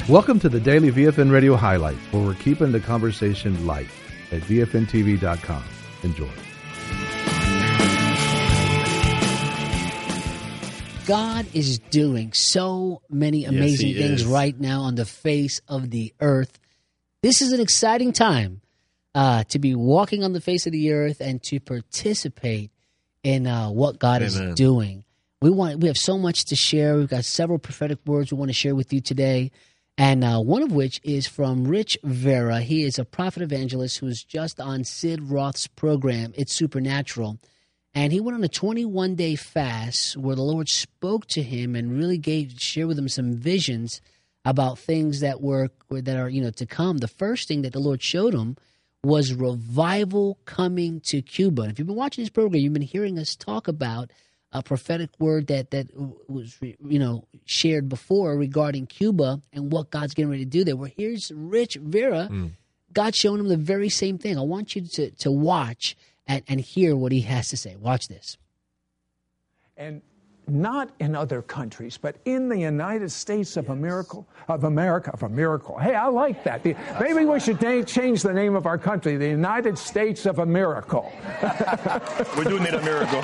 Welcome to the Daily VFN Radio Highlight, where we're keeping the conversation light at VFNTV.com. Enjoy. God is doing so many amazing things right now on the face of the earth. This is an exciting time to be walking on the face of the earth and to participate in what God is doing. We have so much to share. We've got several prophetic words we want to share with you today. And one of which is from Rich Vera. He is a prophet evangelist who's just on Sid Roth's program, It's Supernatural. And he went on a 21-day fast where the Lord spoke to him and really shared with him some visions about things that are to come. The first thing that the Lord showed him was revival coming to Cuba. And if you've been watching this program, you've been hearing us talk about a prophetic word that was shared before regarding Cuba and what God's getting ready to do there. Well, here's Rich Vera. God's showing him the very same thing. I want you to watch and hear what he has to say. Watch this. And not in other countries, but in the United States of America. Hey, I like that. Maybe we should change the name of our country, the United States of America. We do need a miracle.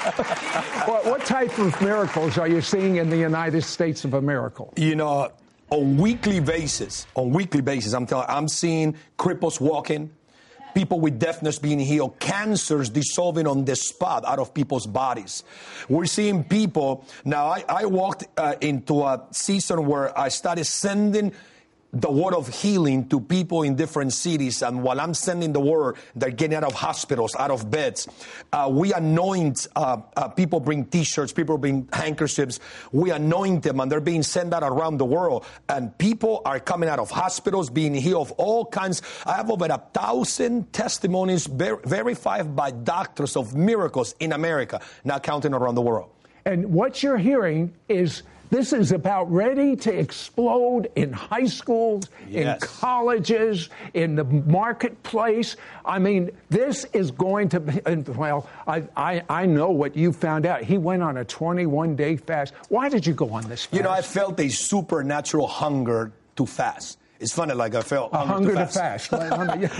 What type of miracles are you seeing in the United States of America? On weekly basis, I'm seeing cripples walking, people with deafness being healed, cancers dissolving on the spot out of people's bodies. We're seeing people. Now, I walked into a season where I started sending the word of healing to people in different cities. And while I'm sending the word, they're getting out of hospitals, out of beds. We anoint people, bring T-shirts, people bring handkerchiefs. We anoint them and they're being sent out around the world. And people are coming out of hospitals, being healed of all kinds. I have over 1,000 testimonies verified by doctors of miracles in America, not counting around the world. And what you're hearing is this is about ready to explode in high schools, in colleges, in the marketplace. I mean, this is going to be, well, I know what you found out. He went on a 21-day fast. Why did you go on this fast? I felt a supernatural hunger to fast. It's funny, like I felt hunger to fast. But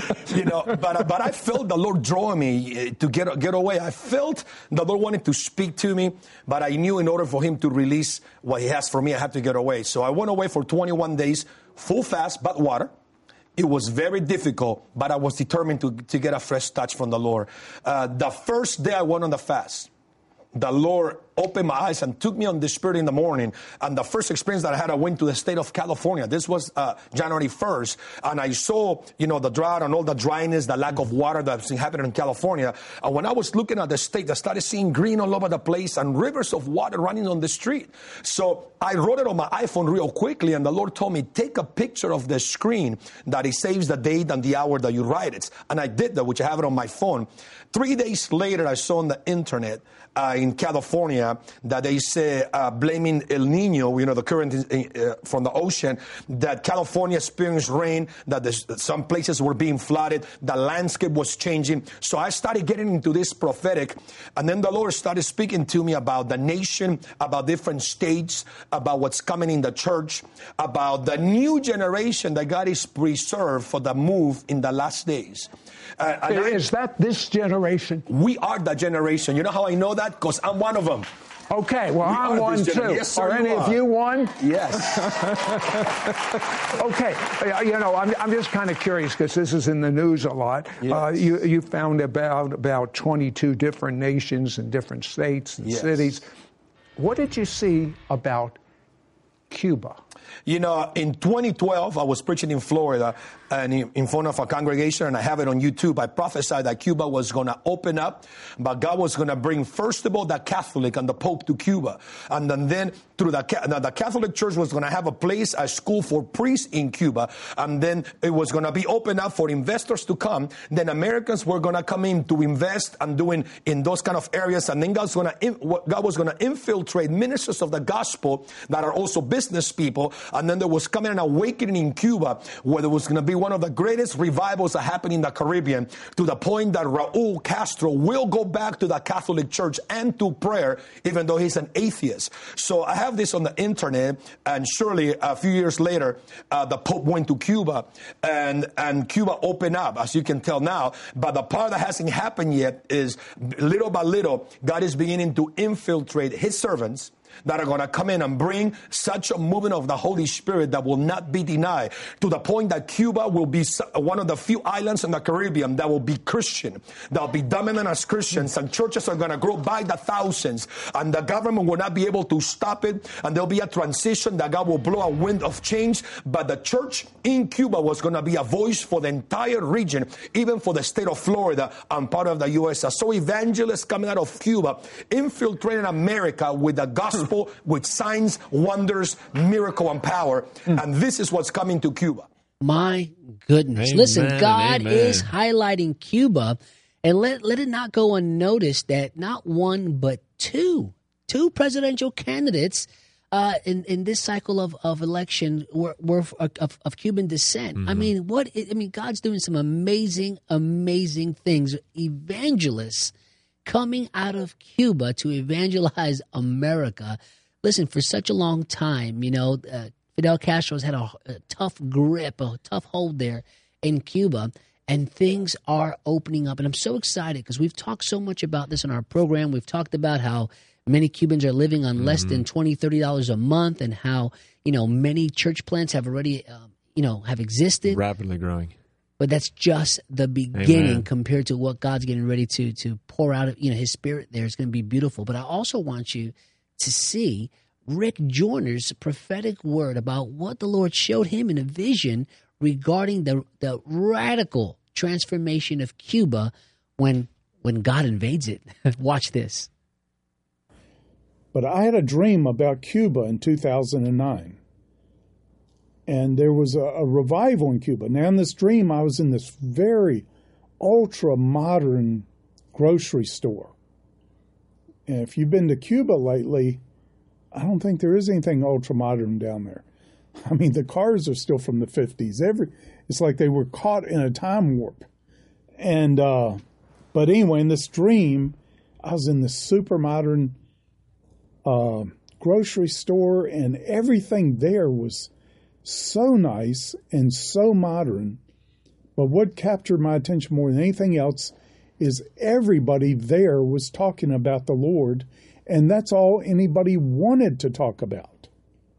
I felt the Lord drawing me to get away. I felt the Lord wanted to speak to me, but I knew in order for Him to release what He has for me, I had to get away. So I went away for 21 days, full fast, but water. It was very difficult, but I was determined to get a fresh touch from the Lord. The first day I went on the fast, the Lord opened my eyes and took me on the Spirit in the morning. And the first experience that I had, I went to the state of California. This was January 1st. And I saw, the drought and all the dryness, the lack of water that's happening in California. And when I was looking at the state, I started seeing green all over the place and rivers of water running on the street. So I wrote it on my iPhone real quickly. And the Lord told me, take a picture of the screen that it saves the date and the hour that you write it. And I did that, which I have it on my phone. 3 days later, I saw on the internet in California that they say, blaming El Nino, the current from the ocean, that California experienced rain, that some places were being flooded, the landscape was changing. So I started getting into this prophetic, and then the Lord started speaking to me about the nation, about different states, about what's coming in the church, about the new generation that God is preserved for the move in the last days. Is that this generation? We are the generation. You know how I know that? Because I'm one of them. Okay, well, I'm one too. Yes, sir, are any of you one? Yes. Okay, I'm just kind of curious because this is in the news a lot. Yes. You found about 22 different nations and different states and cities. What did you see about Cuba? In 2012, I was preaching in Florida and in front of a congregation, and I have it on YouTube. I prophesied that Cuba was going to open up, but God was going to bring, first of all, the Catholic and the Pope to Cuba. And then through the Catholic Church was going to have a school for priests in Cuba. And then it was going to be opened up for investors to come. Then Americans were going to come in to invest and doing in those kind of areas. And then God was going to infiltrate ministers of the gospel that are also business business people. And then there was coming an awakening in Cuba where there was going to be one of the greatest revivals that happened in the Caribbean, to the point that Raul Castro will go back to the Catholic Church and to prayer, even though he's an atheist. So I have this on the internet, and surely a few years later, the Pope went to Cuba, and Cuba opened up, as you can tell now. But the part that hasn't happened yet is, little by little, God is beginning to infiltrate his servants that are going to come in and bring such a movement of the Holy Spirit that will not be denied, to the point that Cuba will be one of the few islands in the Caribbean that will be Christian. They'll be dominant as Christians, and churches are going to grow by the thousands, and the government will not be able to stop it, and there'll be a transition that God will blow a wind of change. But the church in Cuba was going to be a voice for the entire region, even for the state of Florida and part of the U.S. So evangelists coming out of Cuba, infiltrating America with the gospel, with signs, wonders, miracle, and power. And this is what's coming to Cuba. My goodness. Amen, listen, God amen. is highlighting Cuba, and let it not go unnoticed that not one but two presidential candidates in this cycle of election were of Cuban descent. I mean, God's doing some amazing things. Evangelists coming out of Cuba to evangelize America. Listen, for such a long time, Fidel Castro's had a tough grip, a tough hold there in Cuba, and things are opening up. And I'm so excited because we've talked so much about this in our program. We've talked about how many Cubans are living on less than $20, $30 a month, and how, many church plants have already, have existed. Rapidly growing. But that's just the beginning. Amen. Compared to what God's getting ready to pour out of, his spirit there. It's going to be beautiful. But I also want you to see Rick Joyner's prophetic word about what the Lord showed him in a vision regarding the radical transformation of Cuba when God invades it. Watch this. But I had a dream about Cuba in 2009. And there was a revival in Cuba. Now, in this dream, I was in this very ultra-modern grocery store. And if you've been to Cuba lately, I don't think there is anything ultra-modern down there. I mean, the cars are still from the 50s. It's like they were caught in a time warp. And but anyway, in this dream, I was in this super modern grocery store, and everything there was so nice and so modern. But what captured my attention more than anything else is everybody there was talking about the Lord, and that's all anybody wanted to talk about.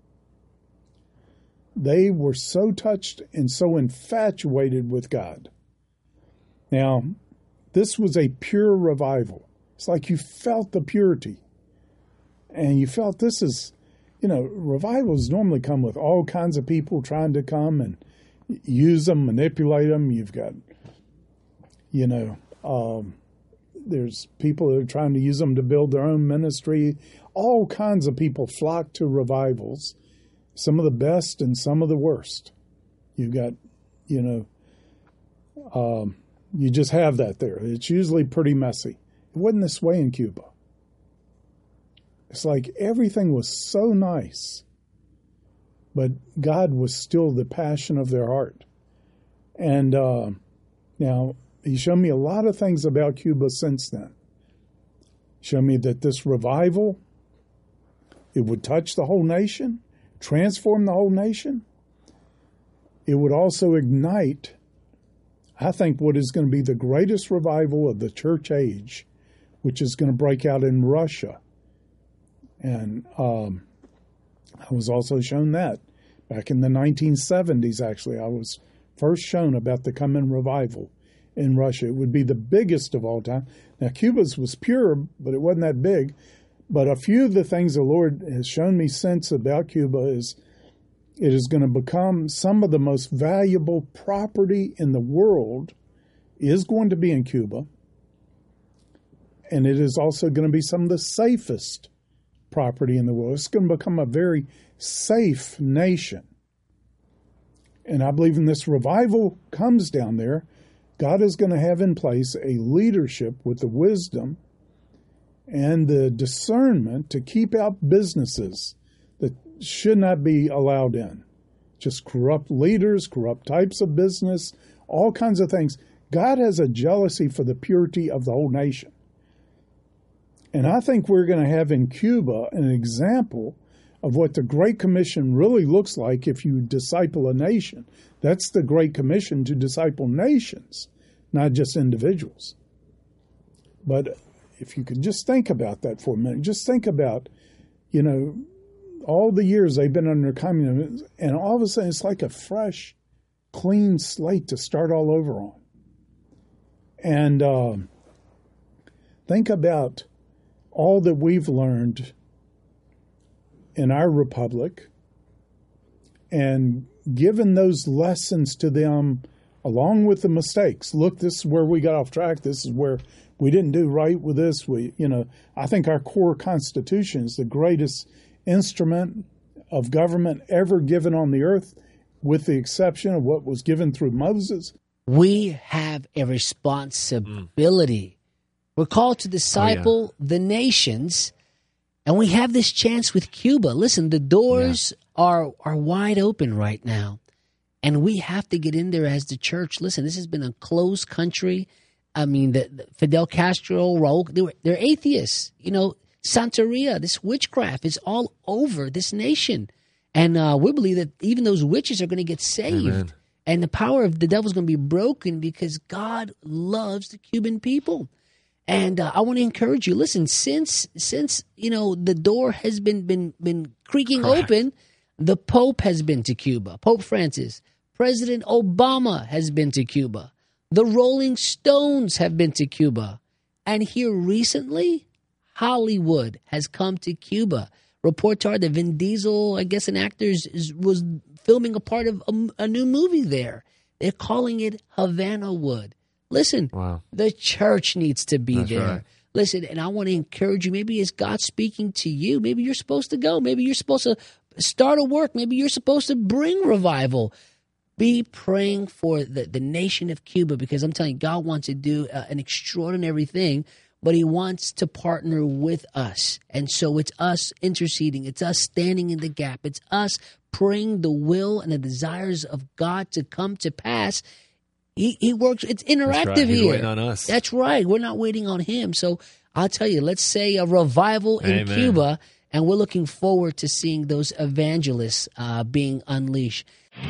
They were so touched and so infatuated with God. Now, this was a pure revival. It's like you felt the purity, and you felt this is, revivals normally come with all kinds of people trying to come and use them, manipulate them. You've got, there's people that are trying to use them to build their own ministry. All kinds of people flock to revivals, some of the best and some of the worst. You've got, you just have that there. It's usually pretty messy. It wasn't this way in Cuba. It's like everything was so nice, but God was still the passion of their heart. And now, he showed me a lot of things about Cuba since then. He showed me that this revival, it would touch the whole nation, transform the whole nation. It would also ignite, I think, what is going to be the greatest revival of the church age, which is going to break out in Russia. And I was also shown that back in the 1970s, actually. I was first shown about the coming revival in Russia. It would be the biggest of all time. Now, Cuba's was pure, but it wasn't that big. But a few of the things the Lord has shown me since about Cuba is it is going to become some of the most valuable property in the world is going to be in Cuba. And it is also going to be some of the safest property in the world. It's going to become a very safe nation. And I believe when this revival comes down there, God is going to have in place a leadership with the wisdom and the discernment to keep out businesses that should not be allowed in. Just corrupt leaders, corrupt types of business, all kinds of things. God has a jealousy for the purity of the whole nation. And I think we're going to have in Cuba an example of what the Great Commission really looks like if you disciple a nation. That's the Great Commission, to disciple nations, not just individuals. But if you could just think about that for a minute, just think about, all the years they've been under communism, and all of a sudden it's like a fresh, clean slate to start all over on. And think about all that we've learned in our republic, and given those lessons to them along with the mistakes. Look, this is where we got off track. This is where we didn't do right with this. I think our core Constitution is the greatest instrument of government ever given on the earth, with the exception of what was given through Moses. We have a responsibility. We're called to disciple the nations, and we have this chance with Cuba. Listen, the doors are wide open right now, and we have to get in there as the church. Listen, this has been a closed country. I mean, the Fidel Castro, Raul, they're atheists. Santeria, this witchcraft is all over this nation. And we believe that even those witches are going to get saved. Amen. And the power of the devil is going to be broken because God loves the Cuban people. And I want to encourage you. Listen, since the door has been creaking open, the Pope has been to Cuba. Pope Francis. President Obama has been to Cuba. The Rolling Stones have been to Cuba. And here recently, Hollywood has come to Cuba. Reports are that Vin Diesel, I guess an actor, was filming a part of a new movie there. They're calling it Havana Wood. Listen, the church needs to be there. Right. Listen, and I want to encourage you. Maybe it's God speaking to you. Maybe you're supposed to go. Maybe you're supposed to start a work. Maybe you're supposed to bring revival. Be praying for the nation of Cuba, because I'm telling you, God wants to do an extraordinary thing, but he wants to partner with us. And so it's us interceding. It's us standing in the gap. It's us praying the will and the desires of God to come to pass. He works. It's interactive. That's right. He's here. Waiting on us. That's right. We're not waiting on him. So I'll tell you, let's say a revival in Cuba, and we're looking forward to seeing those evangelists being unleashed.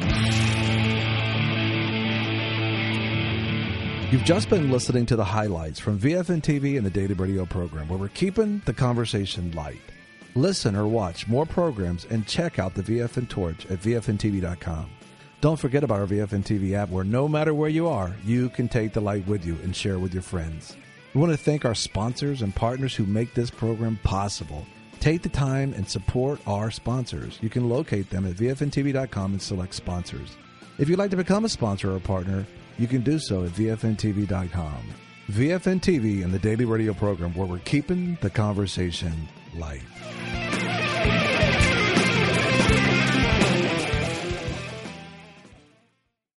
You've just been listening to the highlights from VFN TV and the Daily Radio program, where we're keeping the conversation light. Listen or watch more programs and check out the VFN Torch at VFNTV.com. Don't forget about our VFN TV app, where no matter where you are, you can take the light with you and share with your friends. We want to thank our sponsors and partners who make this program possible. Take the time and support our sponsors. You can locate them at VFNTV.com and select sponsors. If you'd like to become a sponsor or a partner, you can do so at VFNTV.com. VFN TV and the Daily Radio program, where we're keeping the conversation light.